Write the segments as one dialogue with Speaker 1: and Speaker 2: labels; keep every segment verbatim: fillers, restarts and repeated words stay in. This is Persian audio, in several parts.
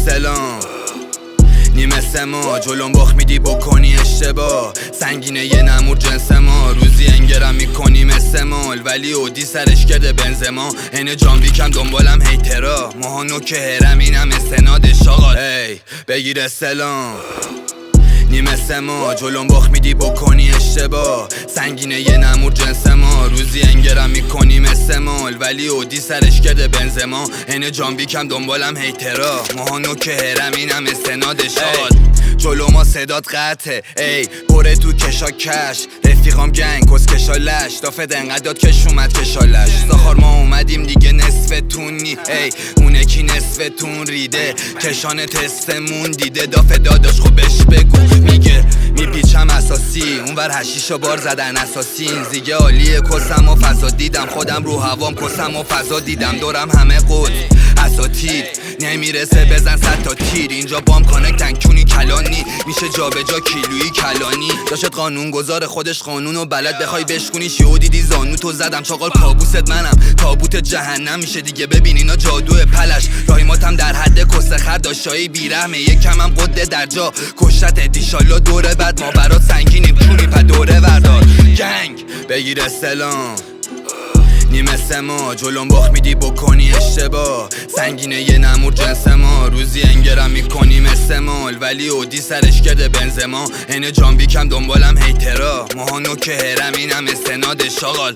Speaker 1: سلام نیمه سما جلوم باخ میدی بکنی اشتباه سنگینه یه نمور جنس ما روزی انگرم میکنی مثل مال ولی اودی سرش کرده بنزما اینه جانبیکم دنبالم هیترا ماهانو که هرم اینم استناد شاغل ای بگیر سلام نیمه سما جلوم باخ میدی بکنی اشتباه سنگینه یه نمور جنس ما روزی انگرم میکنی مثل مال ولی اودی سرش کرده بنزما اینه جانبیکم دنبالم هیترا ماهانو که هرم اینم استناد شاغل جلو ما صدات قطعه ای بره تو کشا کش رفیقام گنگ کس کشالش دافت انقدر داد کش اومد کشالش ساخار ما اومدیم دیگه نصفتون نی ای اونه کی نصفتون ریده کشان تستمون دیده دافت داداش خب بهش بگو میگه میپیچم اساسی اونور هشیشو بار زدن اساسی این زیگه عالیه کسم و فضا دیدم خودم رو هوام کسم و فضا دیدم دورم همه قد اساتید نمیرسه بزن صد تا تیر اینجا بام کانکتن کونی کلانی میشه جا به جا کیلویی کلانی داشت قانون گذار خودش قانون و بلد بخوای بشکونی شیو دیدی زانو تو زدم چاقال کابوست منم تابوت جهنم میشه دیگه ببین اینا جادو پلش راهیماتم در حد کسه خر داشایی بیرحمه یکم هم قده در جا کشت ادیشالا دوره بعد ما برات سنگینیم کونی پا دوره وردار گنگ بگیر سلام نیمه سما جلوم باخ میدی بکنی اشتباه سنگینه یه نمور جنس ما روزی انگرم میکنی مثل مال ولی اودی سرش کرده بنزما اینه جانبیکم دنبالم هیترا ماهانو که هرم اینم استناد شاغل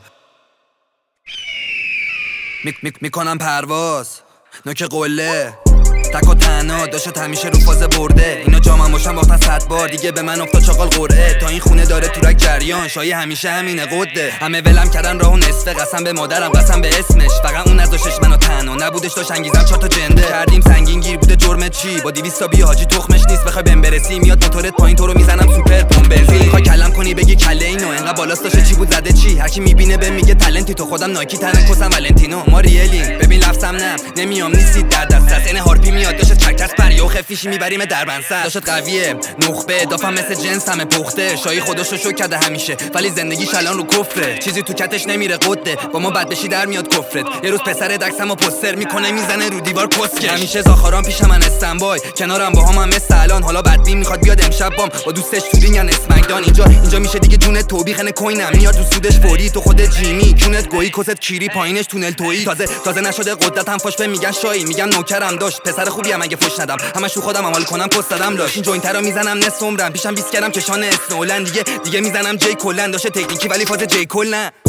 Speaker 1: میکنم می میکنم پرواز نوک قله تک و تنها داشت همیشه رو فاز برده اینا جامم باشن بافتن صد بار دیگه به من افتاد چاقال قرعه تا این خونه داره تورک جریان شایی همیشه همینه قده همه ولم کردن راهو نصفه قسم به مادرم قسم به اسمش فقط اون نذاشتش منو تنها نبودش داشت انگیزم چهار تا جنده کردیم سنگین گیر بوده جرمت چی با دویست تا بی حاجی تخمش نیست بخوای بهم برسی میاد موتورت پایین تو رو میزنم سوپر پمپ بنزین میخوای کلم کنی بگی کله اینو انقدر بالاست داشت چی بود زده چی هر کی میبینه به میگه تالنتی تو خودم نایکی تنه کسم ولنتینو ما ریلیم ببین لفظم نه نمیام نیستی در دست است این هارپی میاد داشت چکتس پریو خفیشی میبریم در بنسر داشت قویه نخبه دافم مثل جنس همه پخته شایی خودشو شو کرده همیشه ولی زندگیش الان رو کفره چیزی تو کتش نمیره قده با ما بد بشی در میاد کفرت یه روز پسر دکسمو پوستر میکنه میزنه رو دیوار کسکش همیشه زاخاران پیشم من استنبای کنارم با هم مثل الان حالا بدبین میخواد بیاد امشب بام با دوستش تو رینگن اسمکدان اینجا اینجا میشه دیگه جونت توبیخ کوینم میاد رو سودش فوری تو خودت جیمی جونت گویی کست کیری پایینش تونل تویی تازه تازه نشده قدرتم فاش به میگن شایی میگم نوکرم داشت پسر خوبی ام اگه فوش ندم همش رو خودم عمل کنم پست دادم لاش این جوینت رو میزنم نصف عمرم پیشم بیست کردم کشان اسنولن دیگه دیگه میزنم جی کلن داشه تکنیکی ولی فاز جی کل نه